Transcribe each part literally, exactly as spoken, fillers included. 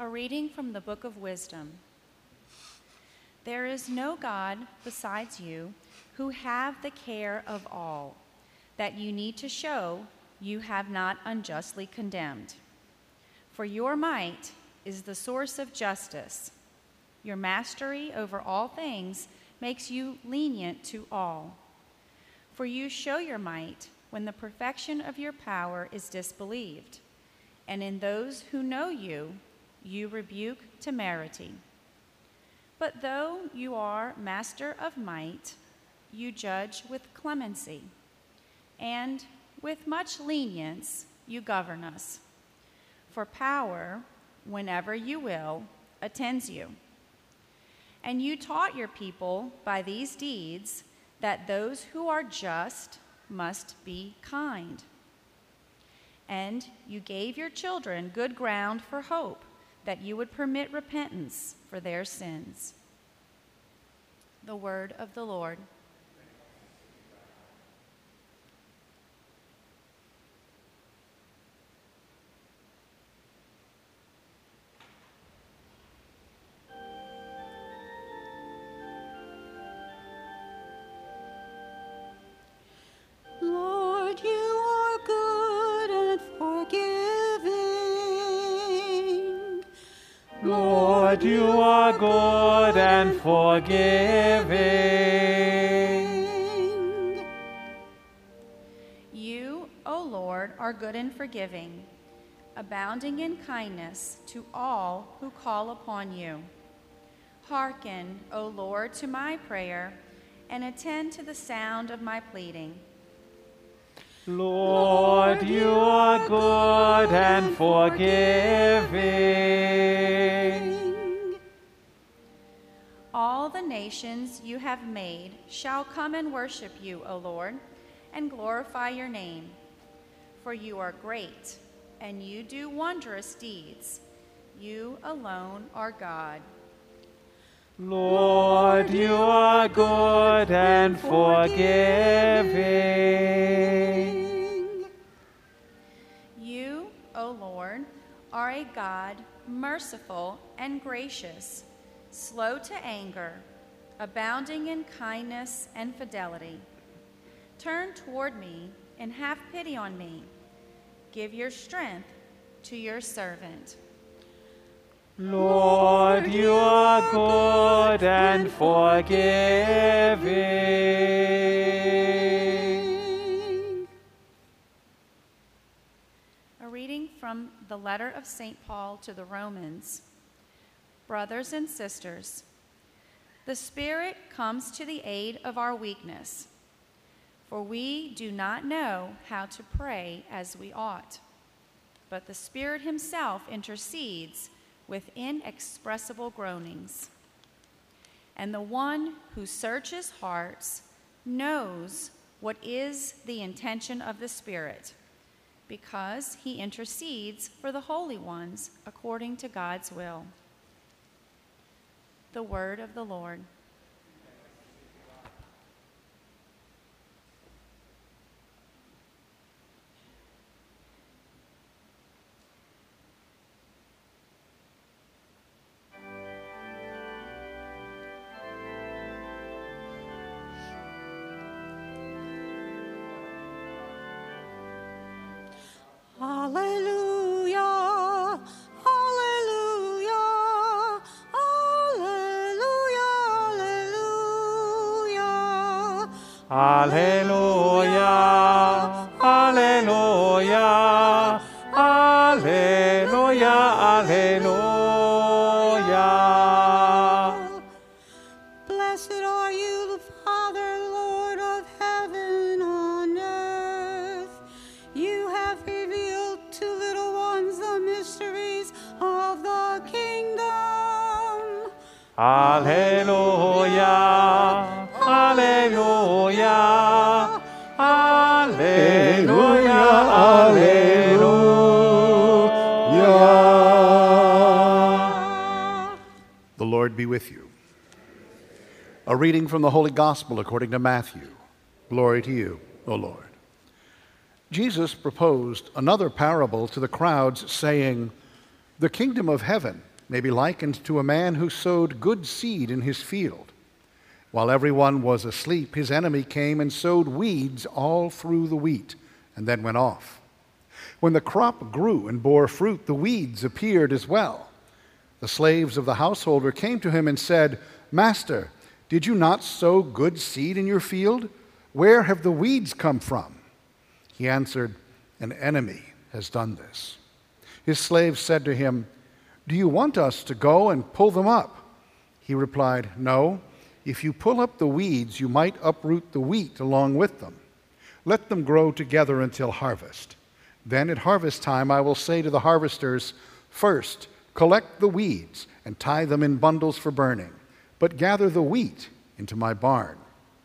A reading from the Book of Wisdom. There is no God besides you who have the care of all, that you need to show you have not unjustly condemned. For your might is the source of justice. Your mastery over all things makes you lenient to all. For you show your might when the perfection of your power is disbelieved, and in those who know you, you rebuke temerity. But though you are master of might, you judge with clemency, and with much lenience you govern us. For power, whenever you will, attends you. And you taught your people by these deeds that those who are just must be kind. And you gave your children good ground for hope, that you would permit repentance for their sins. The word of the Lord. Lord, you are good and forgiving. Lord, you are good and forgiving. You, O Lord, are good and forgiving, abounding in kindness to all who call upon you. Hearken, O Lord, to my prayer, and attend to the sound of my pleading. Lord, you are good and forgiving. All the nations you have made shall come and worship you, O Lord, and glorify your name. For you are great, and you do wondrous deeds. You alone are God. Lord, you are good and forgiving. You, O Lord, are a God merciful and gracious, slow to anger, abounding in kindness and fidelity. Turn toward me and have pity on me. Give your strength to your servant. Lord, you are good and forgiving. A reading from the letter of Saint Paul to the Romans. Brothers and sisters, the Spirit comes to the aid of our weakness, for we do not know how to pray as we ought, but the Spirit himself intercedes with inexpressible groanings. And the one who searches hearts knows what is the intention of the Spirit, because he intercedes for the holy ones according to God's will. The word of the Lord. Hallelujah, hallelujah, hallelujah, hallelujah. Hallelujah, hallelujah, hallelujah, hallelujah. Blessed are you, the Father, Lord of heaven and earth. You have revealed to little ones the mysteries of the kingdom. Hallelujah, hallelujah, hallelujah, hallelujah. The Lord be with you. A reading from the Holy Gospel according to Matthew. Glory to you, O Lord. Jesus proposed another parable to the crowds, saying, "The kingdom of heaven may be likened to a man who sowed good seed in his field. While everyone was asleep, his enemy came and sowed weeds all through the wheat, and then went off. When the crop grew and bore fruit, the weeds appeared as well. The slaves of the householder came to him and said, "Master, did you not sow good seed in your field? Where have the weeds come from?" He answered, "An enemy has done this." His slaves said to him, "Do you want us to go and pull them up?" He replied, "No. If you pull up the weeds, you might uproot the wheat along with them. Let them grow together until harvest. Then at harvest time I will say to the harvesters, 'First, collect the weeds and tie them in bundles for burning, but gather the wheat into my barn.'"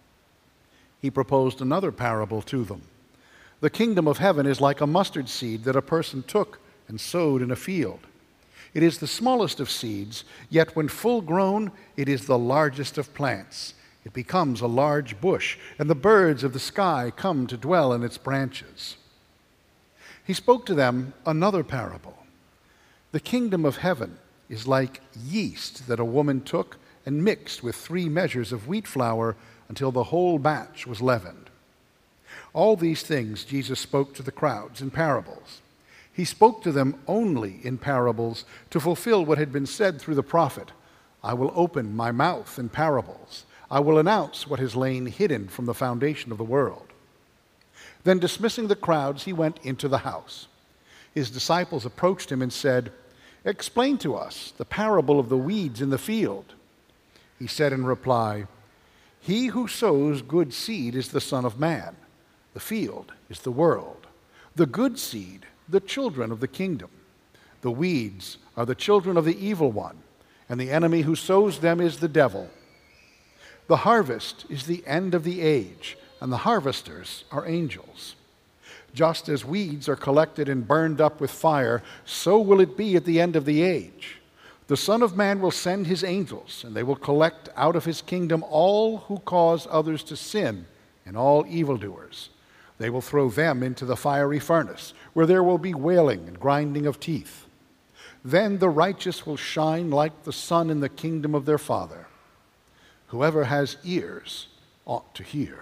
He proposed another parable to them. "The kingdom of heaven is like a mustard seed that a person took and sowed in a field. It is the smallest of seeds, yet when full grown, it is the largest of plants. It becomes a large bush, and the birds of the sky come to dwell in its branches." He spoke to them another parable. "The kingdom of heaven is like yeast that a woman took and mixed with three measures of wheat flour until the whole batch was leavened." All these things Jesus spoke to the crowds in parables. He spoke to them only in parables to fulfill what had been said through the prophet, "I will open my mouth in parables. I will announce what has lain hidden from the foundation of the world." Then, dismissing the crowds, he went into the house. His disciples approached him and said, "Explain to us the parable of the weeds in the field." He said in reply, "He who sows good seed is the Son of Man. The field is the world. The good seed, the children of the kingdom. The weeds are the children of the evil one, and the enemy who sows them is the devil. The harvest is the end of the age, and the harvesters are angels. Just as weeds are collected and burned up with fire, so will it be at the end of the age. The Son of Man will send his angels, and they will collect out of his kingdom all who cause others to sin and all evildoers. They will throw them into the fiery furnace, where there will be wailing and grinding of teeth. Then the righteous will shine like the sun in the kingdom of their Father. Whoever has ears ought to hear."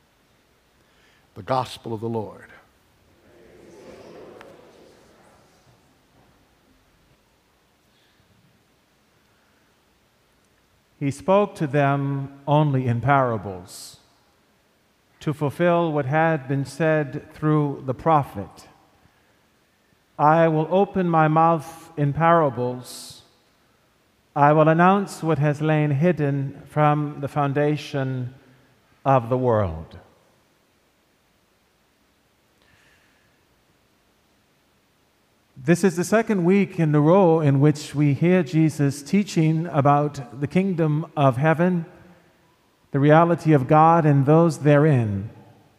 The Gospel of the Lord. He spoke to them only in parables, to fulfill what had been said through the prophet. "I will open my mouth in parables. I will announce what has lain hidden from the foundation of the world." This is the second week in a row in which we hear Jesus teaching about the kingdom of heaven, the reality of God and those therein.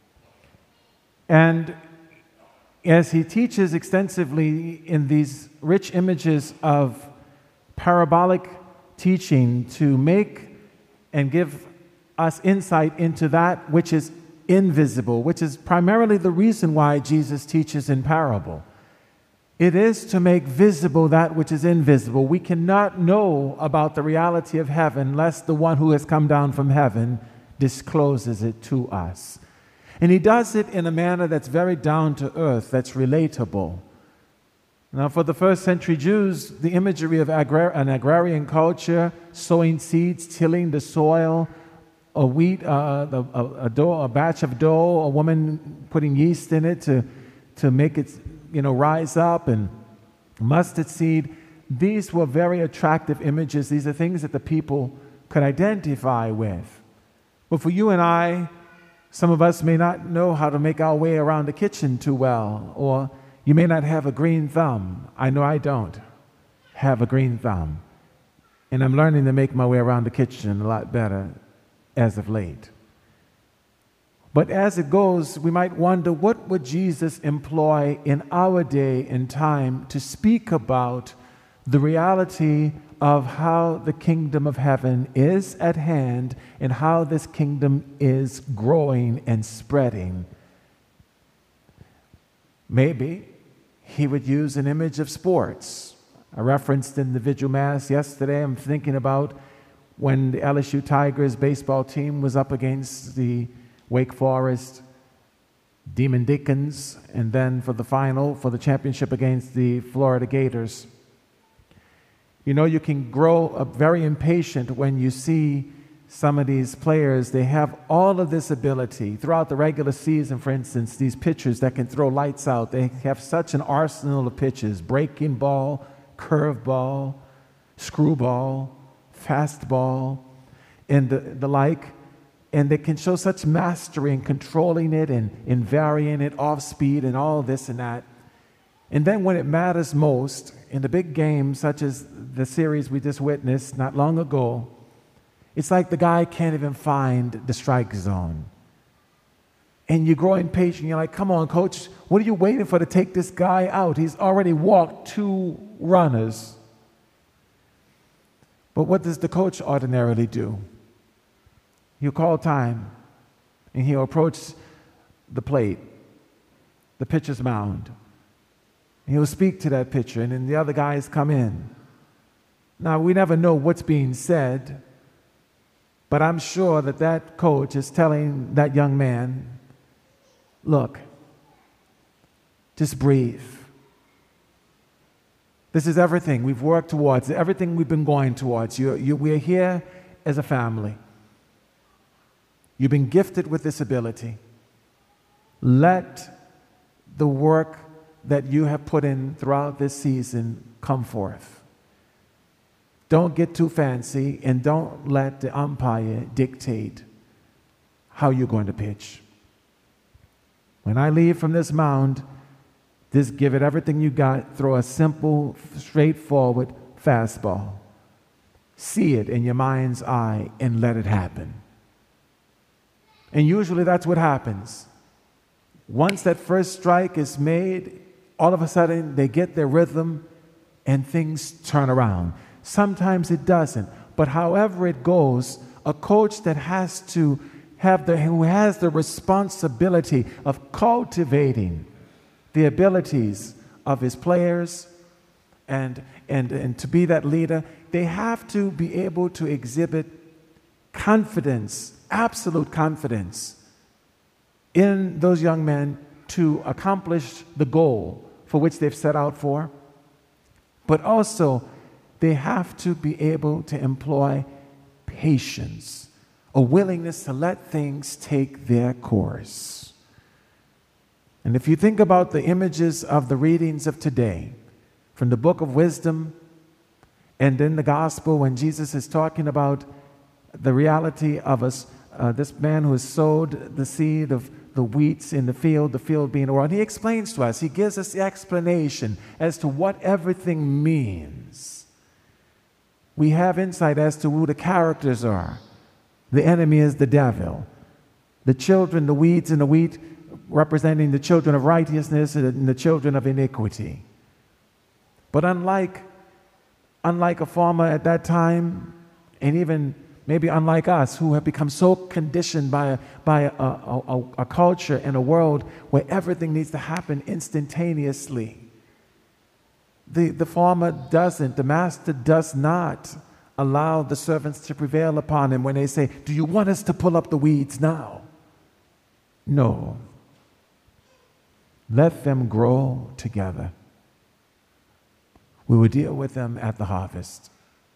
And as he teaches extensively in these rich images of parabolic teaching to make and give us insight into that which is invisible, which is primarily the reason why Jesus teaches in parable. It is to make visible that which is invisible. We cannot know about the reality of heaven unless the one who has come down from heaven discloses it to us. And he does it in a manner that's very down to earth, that's relatable. Now, for the first century Jews, the imagery of agrar- an agrarian culture, sowing seeds, tilling the soil, a wheat, uh, the, a, a, dough, a batch of dough, a woman putting yeast in it to, to make it, you know, rise up, and mustard seed. These were very attractive images. These are things that the people could identify with. But for you and I, some of us may not know how to make our way around the kitchen too well, or you may not have a green thumb. I know I don't have a green thumb. And I'm learning to make my way around the kitchen a lot better as of late. But as it goes, we might wonder, what would Jesus employ in our day and time to speak about the reality of how the kingdom of heaven is at hand and how this kingdom is growing and spreading? Maybe he would use an image of sports. I referenced in the Vigil Mass yesterday, I'm thinking about when the L S U Tigers baseball team was up against the Wake Forest Demon Deacons, and then for the final, for the championship against the Florida Gators. You know, you can grow up very impatient when you see some of these players. They have all of this ability. Throughout the regular season, for instance, these pitchers that can throw lights out, they have such an arsenal of pitches: breaking ball, curveball, screwball, fastball, and the, the like. And they can show such mastery in controlling it and in varying it off speed and all this and that. And then when it matters most, in the big games such as the series we just witnessed not long ago, it's like the guy can't even find the strike zone. And you grow impatient. You're like, come on, coach, what are you waiting for to take this guy out? He's already walked two runners. But what does the coach ordinarily do? He'll call time, and he'll approach the plate, the pitcher's mound. He'll speak to that pitcher, and then the other guys come in. Now, we never know what's being said, but I'm sure that that coach is telling that young man, look, just breathe. This is everything we've worked towards, everything we've been going towards. You, you, we're here as a family. You've been gifted with this ability. Let the work that you have put in throughout this season come forth. Don't get too fancy, and don't let the umpire dictate how you're going to pitch. When I leave from this mound, just give it everything you got. Throw a simple, straightforward fastball. See it in your mind's eye and let it happen. And usually that's what happens. Once that first strike is made, all of a sudden they get their rhythm and things turn around. Sometimes it doesn't. But however it goes, a coach that has to have the, who has the responsibility of cultivating the abilities of his players and, and, and to be that leader, they have to be able to exhibit confidence, absolute confidence in those young men to accomplish the goal for which they've set out for. But also, they have to be able to employ patience, a willingness to let things take their course. And if you think about the images of the readings of today, from the book of wisdom and in the gospel, when Jesus is talking about the reality of us, uh, this man who has sowed the seed of the wheats in the field, the field being the world, he explains to us, he gives us the explanation as to what everything means. We have insight as to who the characters are. The enemy is the devil. The children, the weeds and the wheat, representing the children of righteousness and the children of iniquity. But unlike, unlike a farmer at that time, and even maybe unlike us, who have become so conditioned by a, by a, a, a, a culture and a world where everything needs to happen instantaneously, the, the farmer doesn't, the master does not allow the servants to prevail upon him when they say, do you want us to pull up the weeds now? No. Let them grow together. We will deal with them at the harvest.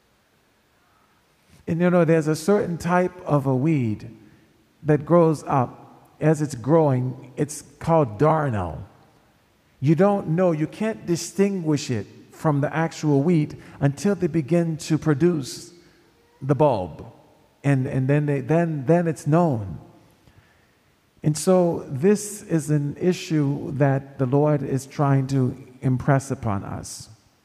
And you know, there's a certain type of a weed that grows up. As it's growing, it's called darnel. You don't know, you can't distinguish it from the actual wheat until they begin to produce the bulb. And, and then, they, then, then it's known. And so this is an issue that the Lord is trying to impress upon us.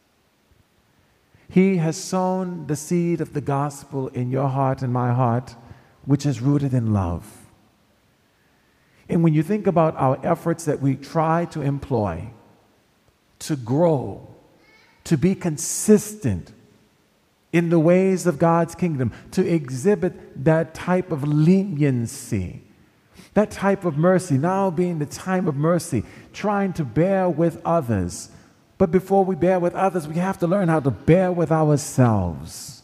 He has sown the seed of the gospel in your heart and my heart, which is rooted in love. And when you think about our efforts that we try to employ to grow, to be consistent in the ways of God's kingdom, to exhibit that type of leniency, that type of mercy, now being the time of mercy, trying to bear with others But before we bear with others, we have to learn how to bear with ourselves.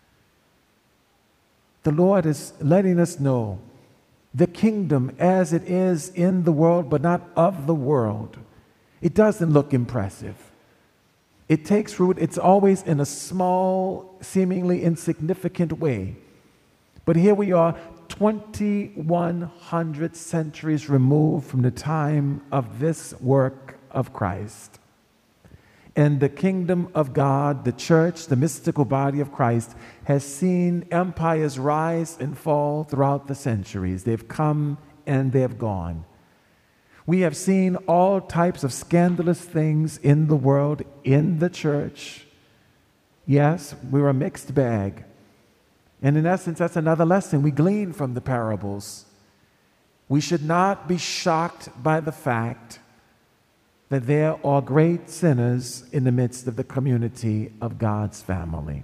The Lord is letting us know the kingdom as it is in the world, but not of the world. It doesn't look impressive. It takes root. It's always in a small, seemingly insignificant way. But here we are, twenty-one hundred centuries removed from the time of this work of Christ. And the kingdom of God, the church, the mystical body of Christ, has seen empires rise and fall throughout the centuries. They've come and they've gone. We have seen all types of scandalous things in the world, in the church. Yes, we're a mixed bag. And in essence, that's another lesson we glean from the parables. We should not be shocked by the fact that there are great sinners in the midst of the community of God's family.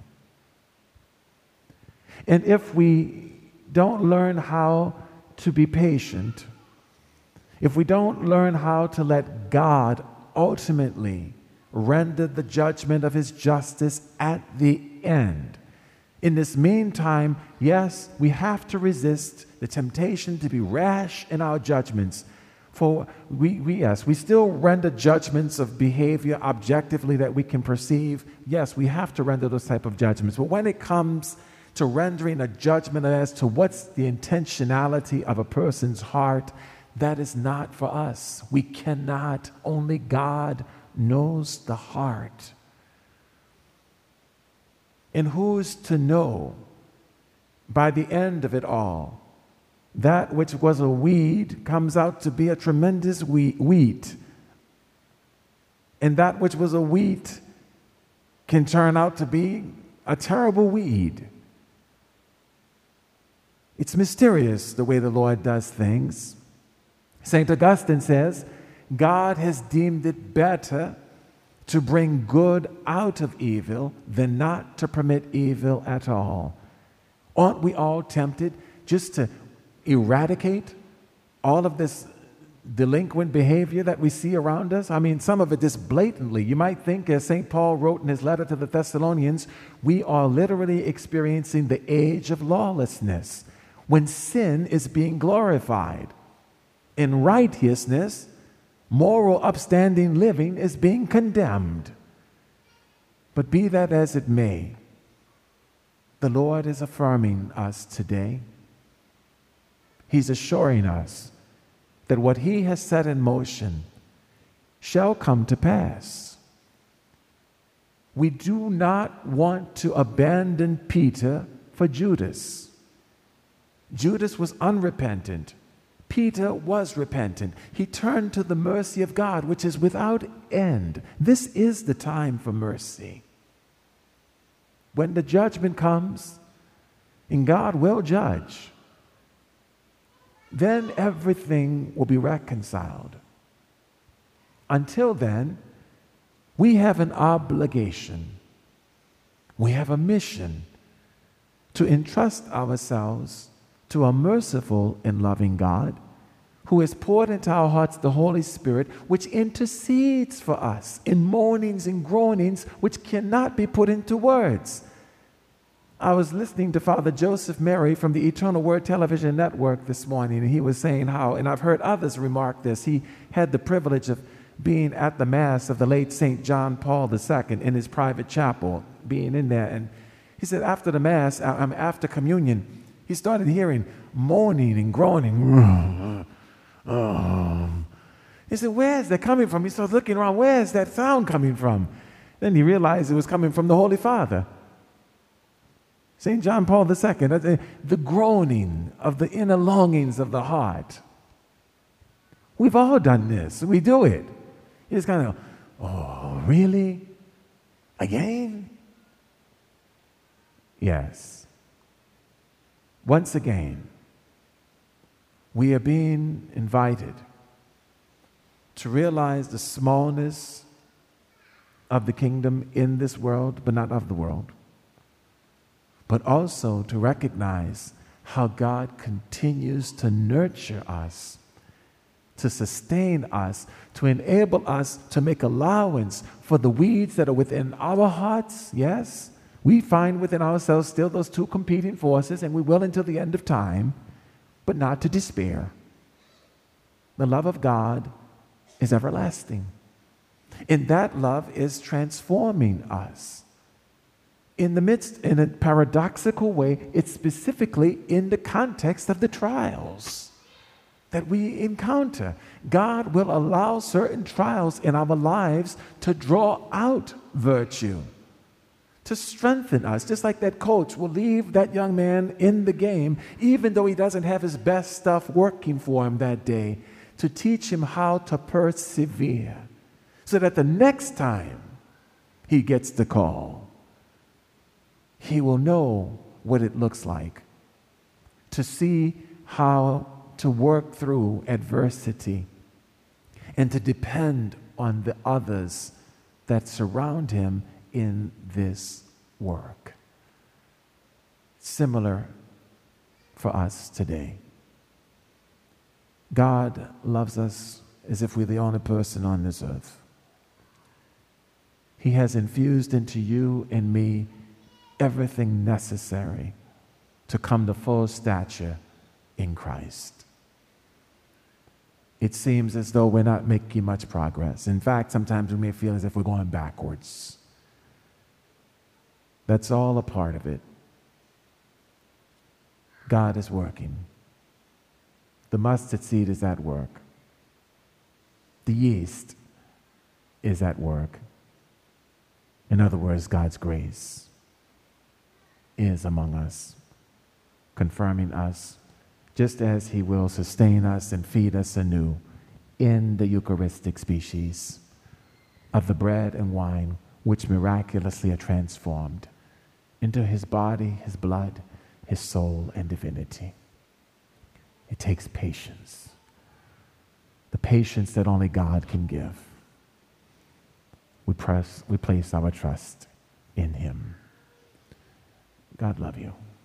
And if we don't learn how to be patient, if we don't learn how to let God ultimately render the judgment of his justice at the end, in this meantime, yes, we have to resist the temptation to be rash in our judgments. For we, we, yes, we still render judgments of behavior objectively that we can perceive. Yes, we have to render those type of judgments. But when it comes to rendering a judgment as to what's the intentionality of a person's heart, that is not for us. We cannot. Only God knows the heart. And who's to know by the end of it all, that which was a weed comes out to be a tremendous wheat. And that which was a wheat can turn out to be a terrible weed. It's mysterious the way the Lord does things. Saint Augustine says, God has deemed it better to bring good out of evil than not to permit evil at all. Aren't we all tempted just to eradicate all of this delinquent behavior that we see around us? I mean, some of it just blatantly. You might think, as Saint Paul wrote in his letter to the Thessalonians, we are literally experiencing the age of lawlessness when sin is being glorified. In righteousness, moral upstanding living is being condemned. But be that as it may, the Lord is affirming us today. He's assuring us that what he has set in motion shall come to pass. We do not want to abandon Peter for Judas. Judas was unrepentant. Peter was repentant. He turned to the mercy of God, which is without end. This is the time for mercy. When the judgment comes, and God will judge, then everything will be reconciled. Until then, we have an obligation. We have a mission to entrust ourselves to a merciful and loving God who has poured into our hearts the Holy Spirit, which intercedes for us in moanings and groanings which cannot be put into words. I was listening to Father Joseph Mary from the Eternal Word Television Network this morning, and he was saying how, and I've heard others remark this, he had the privilege of being at the Mass of the late Saint John Paul the Second in his private chapel, being in there, and he said after the Mass, um, after communion, he started hearing moaning and groaning. Um, he said, where's that coming from? He started looking around, where's that sound coming from? Then he realized it was coming from the Holy Father. Saint John Paul the Second, the groaning of the inner longings of the heart. We've all done this. We do it. You just kind of, oh, really? Again? Yes. Once again, we are being invited to realize the smallness of the kingdom in this world, but not of the world, but also to recognize how God continues to nurture us to sustain us, to enable us to make allowance for the weeds that are within our hearts. Yes, we find within ourselves still those two competing forces, and we will until the end of time, but not to despair. The love of God is everlasting. And that love is transforming us. In the midst, in a paradoxical way, it's specifically in the context of the trials that we encounter. God will allow certain trials in our lives to draw out virtue, to strengthen us. Just like that coach will leave that young man in the game, even though he doesn't have his best stuff working for him that day, to teach him how to persevere, so that the next time he gets the call, he will know what it looks like to see how to work through adversity and to depend on the others that surround him in this work. Similar for us today. God loves us as if we're the only person on this earth. He has infused into you and me everything necessary to come to full stature in Christ. It seems as though we're not making much progress. In fact, sometimes we may feel as if we're going backwards. That's all a part of it. God is working. The mustard seed is at work. The yeast is at work. In other words, God's grace is among us, confirming us, just as he will sustain us and feed us anew in the Eucharistic species of the bread and wine, which miraculously are transformed into his body, his blood, his soul, and divinity. It takes patience, the patience that only God can give. We, press, we place our trust in him. God love you.